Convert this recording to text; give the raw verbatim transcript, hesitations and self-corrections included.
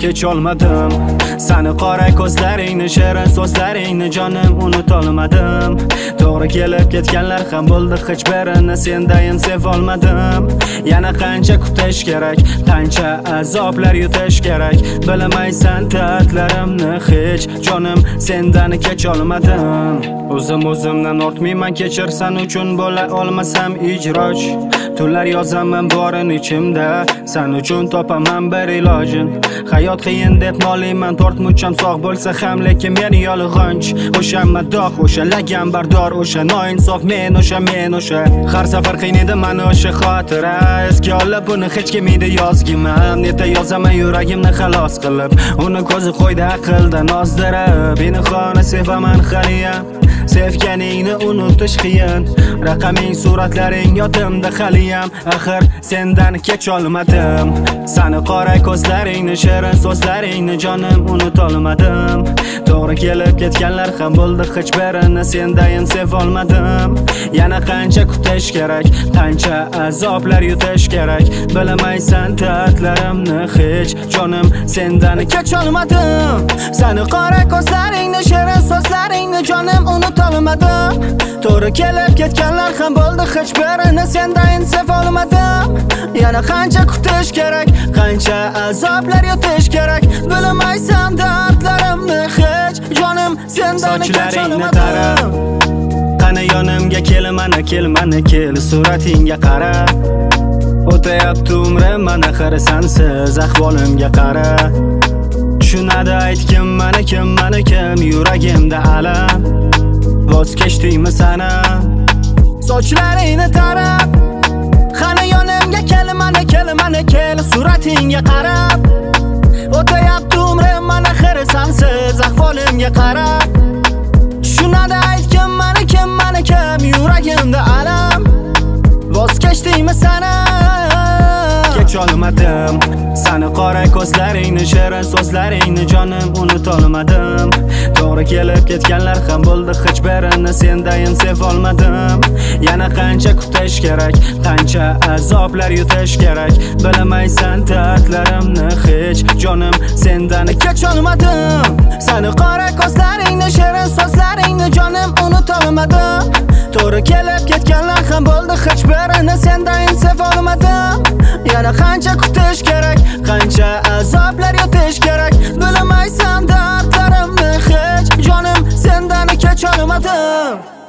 kecholmadim. Sani qora ko'zlaringni, shirin so'zlaringni jonim unutolmadim. To'g'ri kelib ketganlar ham bo'ldi, hech birini sendayin sevolmadim. Yana qancha kutish kerak, qancha azoblar yutish kerak. Bilmaysan ta'tlarimni hech jonim sendan kecholmadim. O'zim o'zimdan ortmayman, kechirsan uchun bo'la olmasam ijroj. Tunlar yozaman borin ichimda, sen uchun topaman bir ilojin. Hayot qiyin deb noliyman, tortmucham sog' bo'lsa ham, lekin men yolg'onch. O'sha madoh, o'sha lagan bardor, o'sha noinsof men, o'sha men, o'sha. Har safar qiynaydi mani o'sha xotira. Eski olib buni hech kim edi yozgiman. Neta yozaman yuragimni xalos qilib, uni ko'zi qo'ydi aqldan ozdirib. Benihoya sevaman haliyam, sevganingni unutish qiyin. Raqaming, suratlaring yodimda haliyam, axir sendan kecholmadim. Sani qora ko'zlaringni, shirin so'zlaringni jonim unutolmadim. To'g'ri kelib ketganlar ham bo'ldi, hech birini sendayin sevolmadim. Yana qancha kutish kerak, qancha azoblar yutish kerak. Bilmaysan ta'tlarimni hech jonim sendan kecholmadim. Sani qora ko'zlaringni, shirin so'zlaringni jonim unutolmadim. To'g'ri kelib ketganlar ham bo'ldi, hech birini sendayin sevolmadim. Yana qancha kutish kerak, qancha azoblar yutish kerak. Bilmaysan dardlarimni hech jonim sendan kecholmadim. Qani yonimga kel, mana kel, mana kel, suratingga qara. O'tayapti umrim, mana xir sensiz ahvolimga qara. Tushunadi aytkim, mana kim, mana kim, yuragimda alam. Voz kechdingmi sana sochlaringni tarab? Qani yonimga kel, mana kel, mana kel, suratingga qarab. O'tayapti umrim, mana xir sensiz ahvolimga qarab. Tushunadi aytkim, mana kim, mana kim, yuragimda alam. Voz kechdingmi sana kecholmadim. Sani qora ko'zlaringni, shirin so'zlaringni jonim unutolmadim. To'g'ri kelib ketganlar ham bo'ldi, hech birini sendayin sevolmadim. Yana qancha kutish kerak, qancha azoblar yutish kerak. Bilmaysan ta'tlarimni hech jonim sendan kecholmadim. Sani qora ko'zlaringni, shirin so'zlaringni jonim unutolmadim. To'g'ri kelib ketganlar ham bo'ldi, hech birini sendayin sevolmadim. Yana qancha kutish kerak, qancha azoblar yutish kerak. Bilmaysan dardlarimni hech jonim sendan kecholmadim.